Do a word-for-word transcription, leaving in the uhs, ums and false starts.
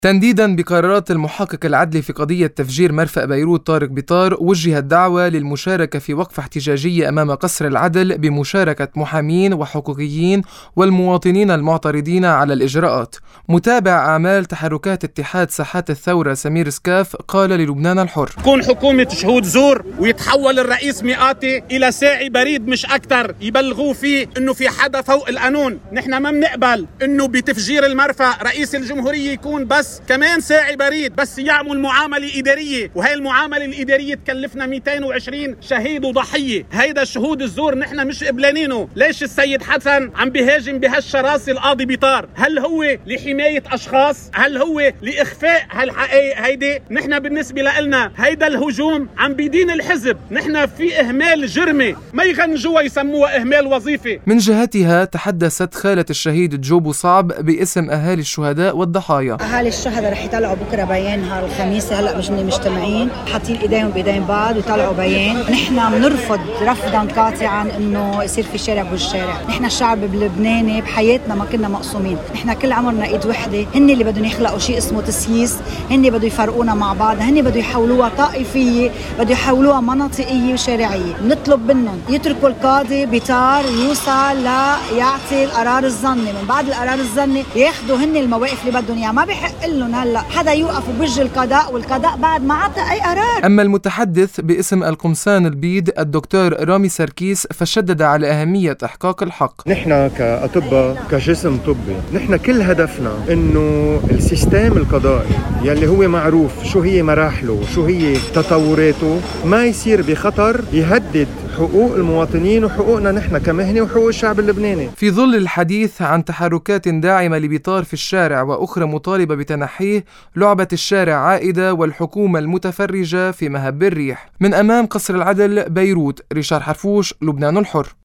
تنديداً بقرارات المحقق العدلي في قضية تفجير مرفأ بيروت طارق بيطار، وجهت دعوة للمشاركة في وقفة احتجاجية أمام قصر العدل بمشاركة محامين وحقوقيين والمواطنين المعترضين على الإجراءات. متابع أعمال تحركات اتحاد ساحات الثورة سمير سكاف قال للبنان الحر: تكون حكومة شهود زور ويتحول الرئيس مئاتي إلى ساعي بريد مش أكتر يبلغوا فيه إنه في حدا فوق القانون. نحن ما بنقبل إنه بتفجير المرفأ رئيس الجمهورية يكون بس كمان ساعي بريد، بس يعمل معاملة إدارية، وهي المعاملة الإدارية تكلفنا مئتين وعشرين شهيد وضحية. هيدا الشهود الزور نحن مش قبلانينه. ليش السيد حسن عم بيهاجم بهالشراسة القاضي بيطار؟ هل هو لحماية أشخاص؟ هل هو لإخفاء هالحقائق هيدي؟ نحن بالنسبة لنا هيدا الهجوم عم بيدين الحزب. نحن في إهمال جرمي، ما يغنجوها يسموها إهمال وظيفي. من جهتها تحدثت خالة الشهيد جوبو صعب باسم أهالي الشهداء والضحايا. أهالي الشهداء رح يطلعوا بكره بيان نهار الخميس، هلا مجنين مجتمعين حاطين ايديهم بايدين بعض ويطلعوا بيان. نحن بنرفض رفضا قاطعا انه يصير في شارع بالشارع. نحن الشعب اللبناني بحياتنا ما كنا مقسومين، نحن كل عمرنا ايد وحده. هن اللي بدهم يخلقوا شيء اسمه تسييس، هن بدهم يفرقونا مع بعض، هن بدهم يحولوها طائفيه، بدهم يحولوها مناطقيه وشارعيه. بنطلب منهم يتركوا القاضي بيطار يوصل ليعطي القرار الظني، من بعد القرار الظني ياخذوا هن المواقف اللي بدهم اياها. ما بحق لهم هلا حدا يوقف بوجه القضاء، والقضاء بعد ما عطى اي قرار. اما المتحدث باسم القمصان البيض الدكتور رامي سركيس فشدد على اهميه احقاق الحق. نحن كاطباء كجسم طبي نحن كل هدفنا انه السيستم القضائي يلي هو معروف شو هي مراحله شو هي تطوراته ما يصير بخطر يهدد حقوق المواطنين وحقوقنا نحن كمهنة وحقوق الشعب اللبناني. في ظل الحديث عن تحركات داعمة لبيطار في الشارع وأخرى مطالبة بتنحيه، لعبة الشارع عائدة والحكومة المتفرجة في مهب الريح. من أمام قصر العدل بيروت، ريشار حرفوش، لبنان الحر.